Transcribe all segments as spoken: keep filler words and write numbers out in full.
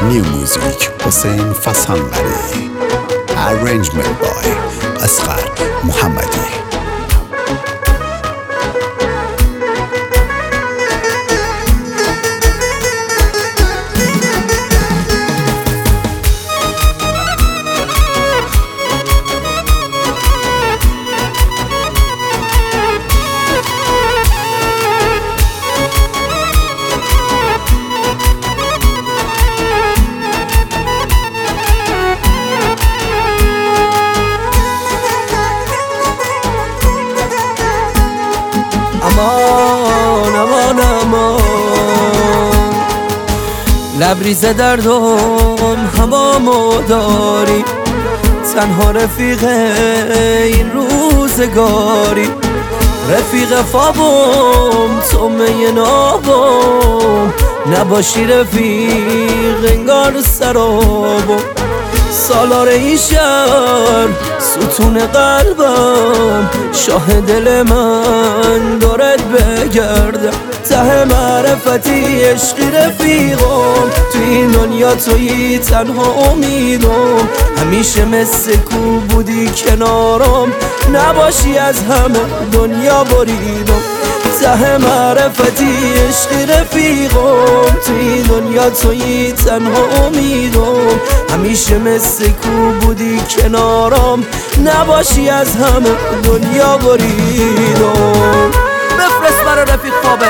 New music حسین فسانقری. Arrangement by اصغر محمدی. امان امان امان لبریز دردم همامو داری، تنها رفیق این روزگاری، رفیق فابم تو می نابم، نباشی رفیق انگار سرابم. سالار این شهر ستون قلبم، شاه دل من دارد بگردم، ته معرفتی عشقی رفیقم، تو این دنیا تویی تنها امیدم، همیشه مثل کو بودی کنارم، نباشی از همه دنیا بریدم، ته معرفتی عشقی رفیقم، تو این دنیا تویی تنها امیدم، همیشه مثل کو بودی کنارم، نباشی از همه دنیا بریدم. بفرست برا رفیق خوابه.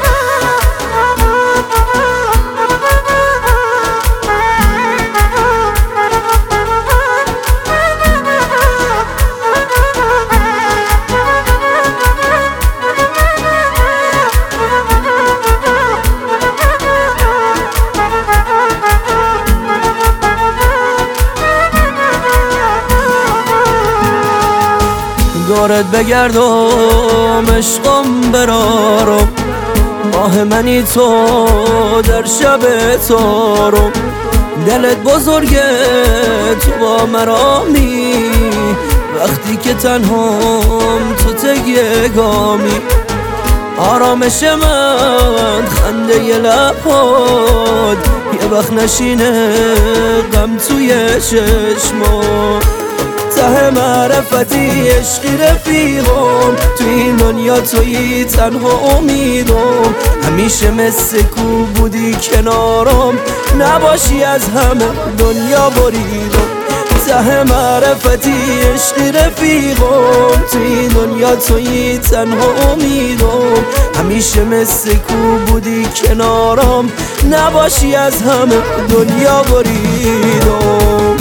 دارت بگردم عشقم برارم، ماه منی تو در شب تارم، دلت بزرگه تو با مرامی، وقتی که تنهام تو تگیه گامی، آرامش من خنده ی لبات، یه وقت نشینه غم توی چشمات، ته معرفتی عشقی رفیقم، تو این دنیا تویی تنها امیدم، همیشه مثل کو بودی کنارم، نباشی از همه دنیا بریدم، ته معرفتی عشقی رفیقم، تو این دنیا تویی تنها امیدم، همیشه مثل کو بودی کنارم، نباشی از همه دنیا بریدم.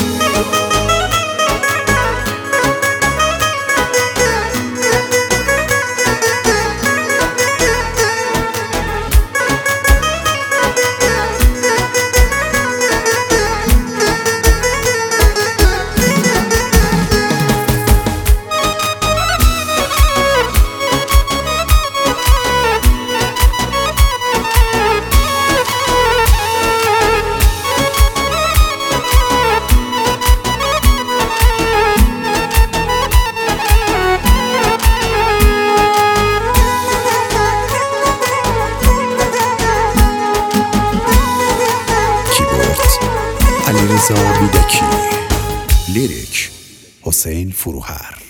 علیرضا بیدکی. لیریک حسین فروهر.